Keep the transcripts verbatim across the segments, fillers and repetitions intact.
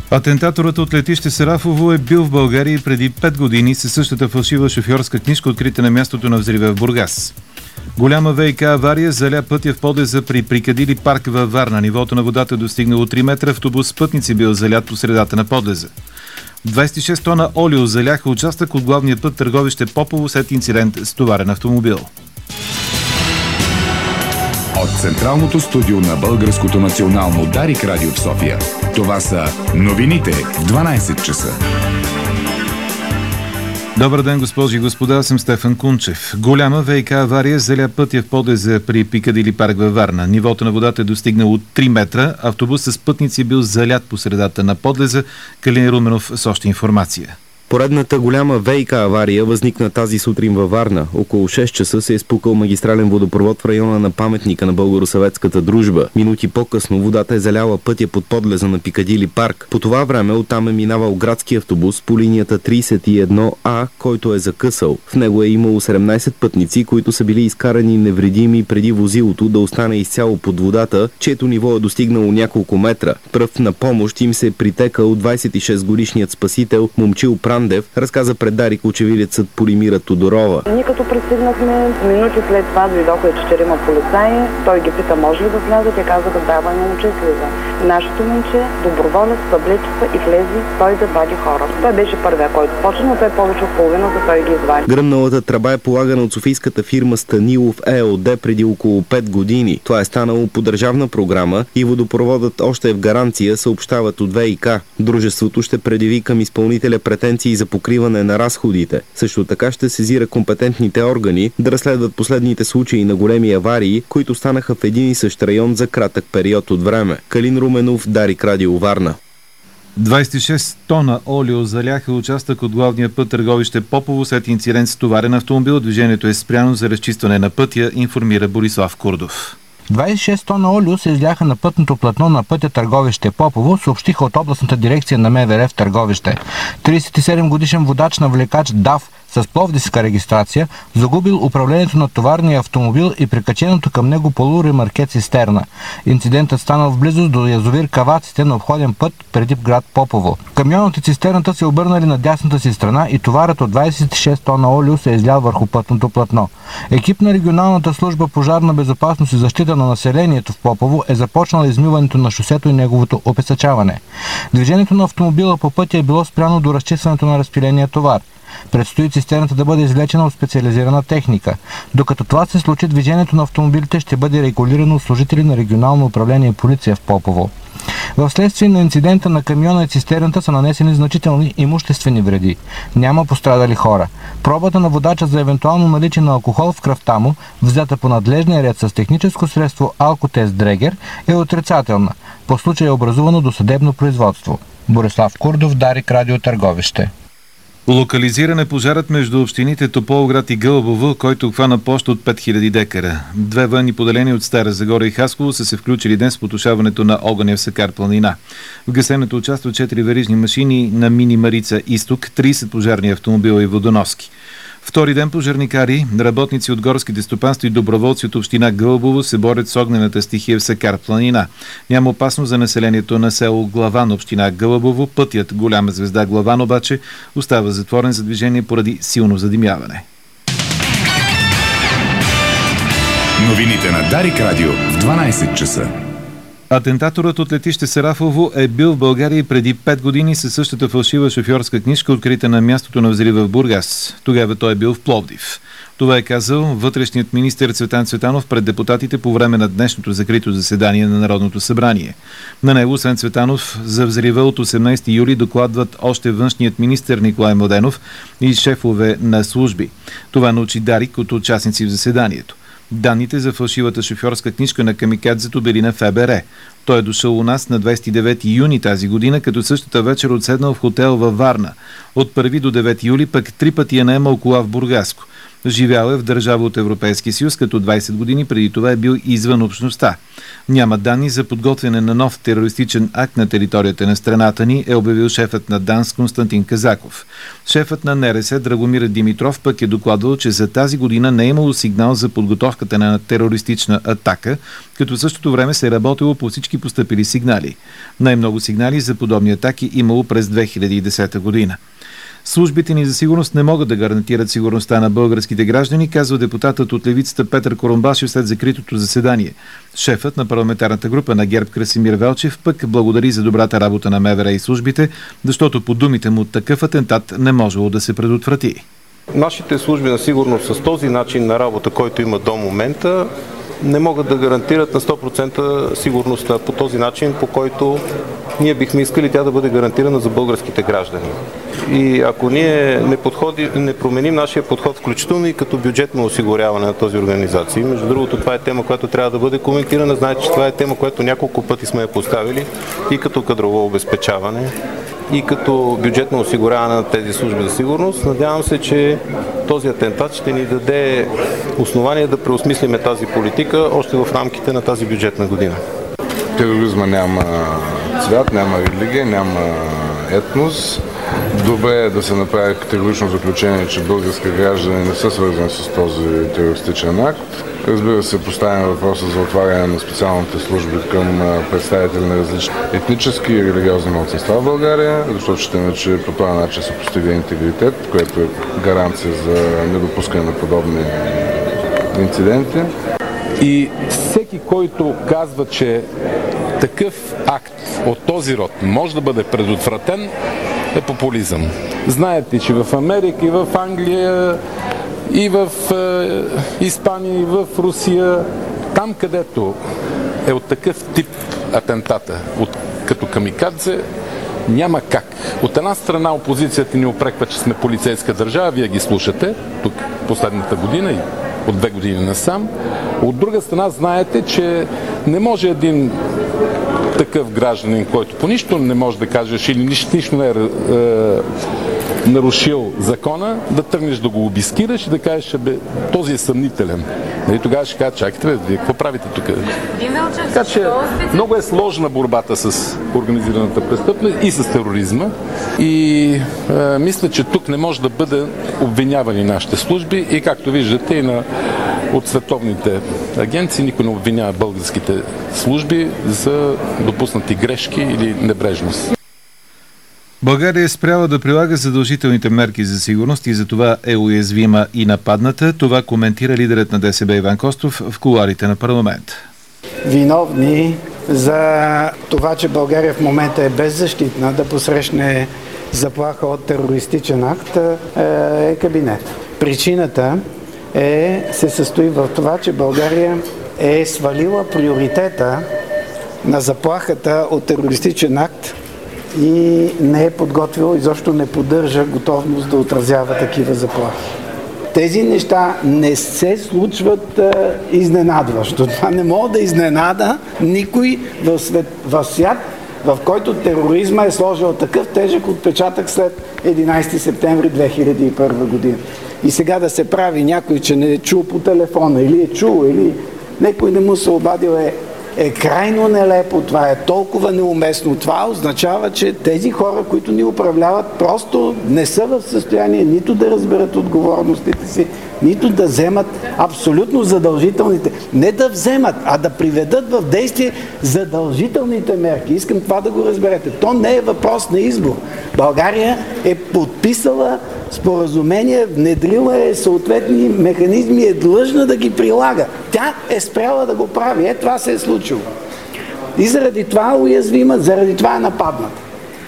Атентаторът от летище Сарафово е бил в България преди пет години със същата фалшива шофьорска книжка, открита на мястото на взрива в Бургас. Голяма ВиК авария заля пътя в подлеза при Прикадили парк във Варна. Нивото на водата е достигнало три метра. Автобус с пътници бил залят по средата на подлеза. двадесет и шест тона олио заляха участък от главния път Търговище Попово след инцидент с товарен автомобил. От Централното студио на Българското национално Дарик радио в София. Това са новините в дванадесет часа. Добър ден, госпожи и господа, аз съм Стефан Кунчев. Голяма ВиК авария заля пътя в подлеза при Пикадили парк във Варна. Нивото на водата е достигнало три метра. Автобус с пътници е бил залят по средата на подлеза. Калин Руменов с още информация. Поредната голяма ВиК авария възникна тази сутрин във Варна. Около шест часа се е спукал магистрален водопровод в района на паметника на българо-съветската дружба. Минути по-късно водата е заляла пътя под подлеза на Пикадили парк. По това време оттам е минавал градски автобус по линията тридесет и едно А, който е закъсал. В него е имало седемнадесет пътници, които са били изкарани невредими преди возилото да остане изцяло под водата, чието ниво е достигнало няколко метра. Пръв на помощ им се е притекал двадесет и шест годишният спасител Момчил Прандев, разказа пред Дарик очевидецът Полимира Тодорова. Ние като пристигнахме, минути след това дойдоха и четирима полицаи. Той ги пита, може ли да влязат? Те казаха, да, бе, момче слиза. Нашето момче, доброволец, табличка и влезе, той да вади хора. Той беше първия, който почна, но той повече от половината той ги извади. Гръмналата тръба е полагана от софийската фирма Станилов ЕОД преди около пет години. Това е станало по държавна програма и водопроводът още е в гаранция, съобщават от ВиК. Дружеството ще предяви към изпълнителя претенции за покриване на разходите. Също така ще сезира компетентните органи да разследват последните случаи на големи аварии, които станаха в един и същ район за кратък период от време. Калин Руменов, Дарик радио Варна. двадесет и шест тона олио заляха участък от главния път Търговище Попово след инцидент с товарен автомобил. Движението е спряно за разчистване на пътя, информира Борислав Курдов. двадесет и шест тона олио се изляха на пътното платно на пътя Търговище Попово, съобщиха от областната дирекция на МВР в Търговище. тридесет и седем годишен водач на влекач ДАФ с пловдивска регистрация загубил управлението на товарния автомобил и прикаченото към него полуремарке цистерна. Инцидентът станал в близост до язовир Каваците на обходен път преди град Попово. Камионът и цистерната се обърнали на дясната си страна и товарът от двадесет и шест тона олио се е излял върху пътното платно. Екип на регионалната служба пожарна безопасност и защита на населението в Попово е започнал измиването на шосето и неговото опесъчаване. Движението на автомобила по пътя е било спряно до разчистването на разпиления товар. Предстои цистерната да бъде извлечена от специализирана техника. Докато това се случи, движението на автомобилите ще бъде регулирано от служители на регионално управление полиция в Попово. В следствие на инцидента на камиона и цистерната са нанесени значителни имуществени вреди. Няма пострадали хора. Пробата на водача за евентуално наличие на алкохол в кръвта му, взета по надлежния ред с техническо средство алкотест Дрегер, е отрицателна. По случая е образувано досъдебно производство. Борислав Курдов, Дарик радио Търговище. Локализиран е пожарът между общините Тополовград и Гълъбово, който обхвана площ от пет хиляди декара. Две военни поделения от Стара Загора и Хасково са се включили днес в потушаването на огъня в Сакар планина. В гасенето участват четири верижни машини на Мини Марица Изток, тридесет пожарни автомобила и водоноски. Втори ден пожарникари, работници от горските стопанства и доброволци от община Гълъбово се борят с огнената стихия в Сакар планина. Няма опасност за населението на село Главан, община Гълъбово. Пътят Голяма звезда Главан обаче остава затворен за движение поради силно задимяване. Новините на Дарик радио в дванадесет часа. Атентаторът от летище Сарафово е бил в България преди пет години със същата фалшива шофьорска книжка, открита на мястото на взрива в Бургас. Тогава той е бил в Пловдив. Това е казал вътрешният министър Цветан Цветанов пред депутатите по време на днешното закрито заседание на Народното събрание. На него, освен Цветанов, за взрива от осемнадесети юли докладват още външният министър Николай Младенов и шефове на служби. Това научи Дарик от участници в заседанието. Данните за фалшивата шофьорска книжка на камикадзето били на ФБР. Той е дошъл у нас на двадесет и девети юни тази година, като същата вечер отседнал в хотел във Варна. От първи до девети юли пък три пъти е наемал кола в Бургаско. Живял е в държава от Европейския съюз, като двайсет години преди това е бил извън общността. Няма данни за подготвяне на нов терористичен акт на територията на страната ни, е обявил шефът на ДАНС Константин Казаков. Шефът на НРС Драгомир Димитров пък е докладвал, че за тази година не е имало сигнал за подготовката на терористична атака, като в същото време се е работило по всички постъпили сигнали. Най-много сигнали за подобни атаки имало през две хиляди и десета година. Службите ни за сигурност не могат да гарантират сигурността на българските граждани, казва депутатът от левицата Петър Корумбашев след закритото заседание. Шефът на парламентарната група на ГЕРБ Красимир Велчев пък благодари за добрата работа на МВР и службите, защото по думите му такъв атентат не можело да се предотврати. Нашите служби на сигурност с този начин на работа, който има до момента, не могат да гарантират на сто процента сигурността по този начин, по който ние бихме искали тя да бъде гарантирана за българските граждани. И ако ние не, подходи, не променим нашия подход, включително и като бюджетно осигуряване на този организации, между другото това е тема, която трябва да бъде коментирана, знаете, че това е тема, която няколко пъти сме я поставили и като кадрово обезпечаване, и като бюджетно осигуряване на тези служби за сигурност. Надявам се, че този атентат ще ни даде основание да преосмислиме тази политика още в рамките на тази бюджетна година. Тероризма няма цвят, няма религия, няма етнос. Добре е да се направи категорично заключение, че български граждани не са свързани с този терористичен акт. Разбира се, поставяме въпроса за отваряне на специалните служби към представители на различни етнически и религиозни малцинства в България, защото считаме, че по този начин се постига интегритет, което е гаранция за недопускане на подобни инциденти. И всеки, който казва, че такъв акт от този род може да бъде предотвратен, е популизъм. Знаете, че в Америка и в Англия и в е, Испания и в Русия, там където е от такъв тип атентата, от, като камикадзе, няма как. От една страна опозицията ни упреква, че сме полицейска държава, вие ги слушате, тук последната година и от две години насам. От друга страна знаете, че не може един такъв гражданин, който по нищо не може да кажеш или нищо, нищо не е, е нарушил закона, да тръгнеш да го обискираш и да кажеш, бе, този е съмнителен. Нали, тогава ще кажа, чакайте, бе, вие какво правите тук? Така че много е сложна борбата с организираната престъпност и с тероризма. И е, мисля, че тук не може да бъде обвинявани нашите служби и както виждате и на от световните агенции никой не обвинява българските служби за допуснати грешки или небрежност. България е спряла да прилага задължителните мерки за сигурност и за това е уязвима и нападната. Това коментира лидерът на ДСБ Иван Костов в кулоарите на парламент. Виновни за това, че България в момента е беззащитна да посрещне заплаха от терористичен акт е кабинет. Причината е, се състои в това, че България е свалила приоритета на заплахата от терористичен акт и не е подготвила, изобщо не поддържа готовност да отразява такива заплахи. Тези неща не се случват а, изненадващо. Това не може да изненада никой в, свет, в свят, в който тероризма е сложил такъв тежък отпечатък след единайсети септември две хиляди и първа година. И сега да се прави някой, че не е чул по телефона или е чул, или някой не му се обадил, е, е крайно нелепо. Това е толкова неуместно. Това означава, че тези хора, които ни управляват, просто не са в състояние нито да разберат отговорностите си, нито да вземат абсолютно задължителните. Не да вземат, а да приведат в действие задължителните мерки. Искам това да го разберете. То не е въпрос на избор. България е подписала споразумение, внедрила е съответни механизми, е длъжна да ги прилага. Тя е спряла да го прави. Е, това се е случило. И заради това е уязвима, заради това е нападната.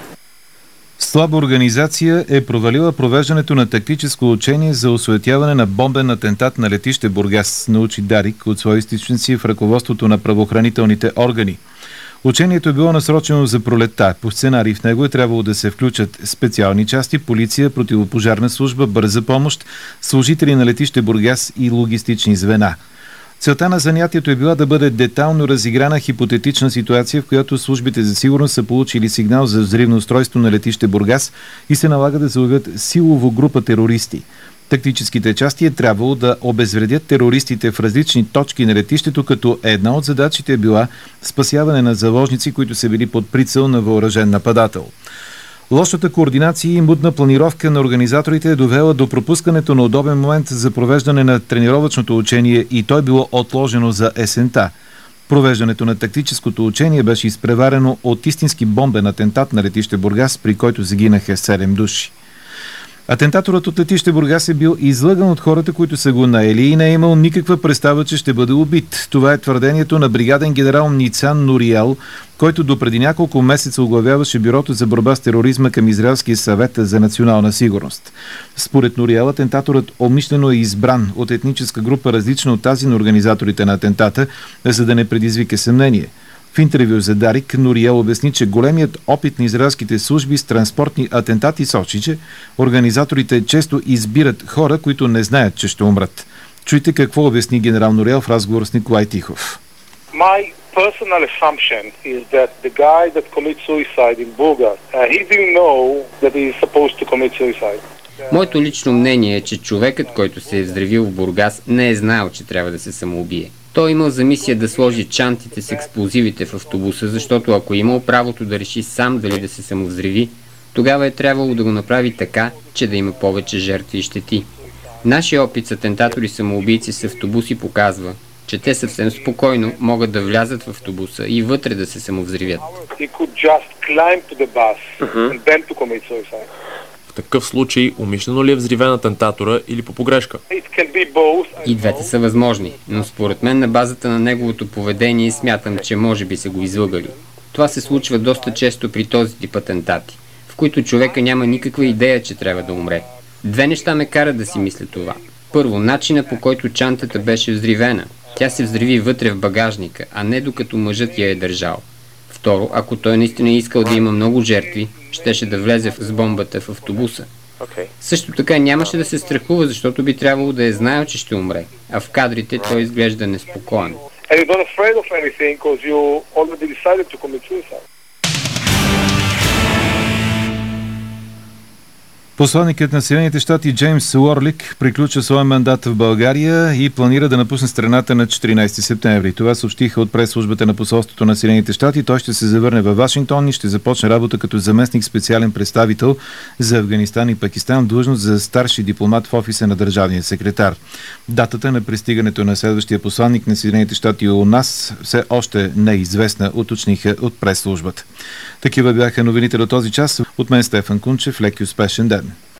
Слаба организация е провалила провеждането на тактическо учение за осуетяване на бомбен атентат на летище Бургас, научи Дарик от свои източници в ръководството на правоохранителните органи. Учението е било насрочено за пролетта. По сценарий в него е трябвало да се включат специални части, полиция, противопожарна служба, бърза помощ, служители на летище Бургас и логистични звена. Целта на занятието е била да бъде детайлно разиграна хипотетична ситуация, в която службите за сигурност са получили сигнал за взривно устройство на летище Бургас и се налага да заловят силово група терористи. Тактическите части е трябвало да обезвредят терористите в различни точки на летището, като една от задачите е била спасяване на заложници, които са били под прицел на въоръжен нападател. Лошата координация и мудна планировка на организаторите е довела до пропускането на удобен момент за провеждане на тренировъчното учение и то е било отложено за есента. Провеждането на тактическото учение беше изпреварено от истински бомбен атентат на летище Бургас, при който загинаха седем души. Атентаторът от летище Бургас е бил излъган от хората, които са го наели и не е имал никаква представа, че ще бъде убит. Това е твърдението на бригаден генерал Ницан Нуриел, който допреди няколко месеца оглавяваше Бюрото за борба с тероризма към Израелския съвет за национална сигурност. Според Нуриел, атентаторът умишлено е избран от етническа група, различна от тази на организаторите на атентата, за да не предизвика съмнение. В интервю за Дарик, Нуриел обясни, че големият опит на израелските служби с транспортни атентати сочи, че организаторите често избират хора, които не знаят, че ще умрат. Чуйте какво обясни генерал Нуриел в разговор с Николай Тихов. My personal assumption is that the guy that commits suicide in Burgas, uh, he didn't know that he is supposed to commit suicide. Моето лично мнение е, че човекът, който се е взривил в Бургас, не е знаел, че трябва да се самоубие. Той имал за мисия да сложи чантите с експлозивите в автобуса, защото ако е имал правото да реши сам дали да се самовзриви, тогава е трябвало да го направи така, че да има повече жертви и щети. Нашия опит с атентатори самоубийци с автобуси показва, че те съвсем спокойно могат да влязат в автобуса и вътре да се самовзривят. В такъв случай умишлено ли е взривен атентатора или по погрешка? И двете са възможни, но според мен на базата на неговото поведение смятам, че може би са го излъгали. Това се случва доста често при този тип атентати, в които човека няма никаква идея, че трябва да умре. Две неща ме карат да си мисля това. Първо, начина по който чантата беше взривена. Тя се взриви вътре в багажника, а не докато мъжът я е държал. Второ, ако той наистина е искал да има много жертви, щеше да влезе с бомбата в автобуса. Okay. Също така нямаше да се страхува, защото би трябвало да е знаел, че ще умре, а в кадрите той изглежда неспокоен. Посланникът на Съединените щати Джеймс Уорлик приключва своя мандат в България и планира да напусне страната на четиринайсети септември. Това съобщиха от прес-службата на посолството на Съединените щати. Той ще се завърне във Вашингтон и ще започне работа като заместник специален представител за Афганистан и Пакистан, длъжност за старши дипломат в офиса на държавния секретар. Датата на пристигането на следващия посланник на Съединените щати у нас все още не е известна, уточниха от прес-службата. Такива бяха новините до този час. От мен Стефан Кунчев. Леки успешен ден.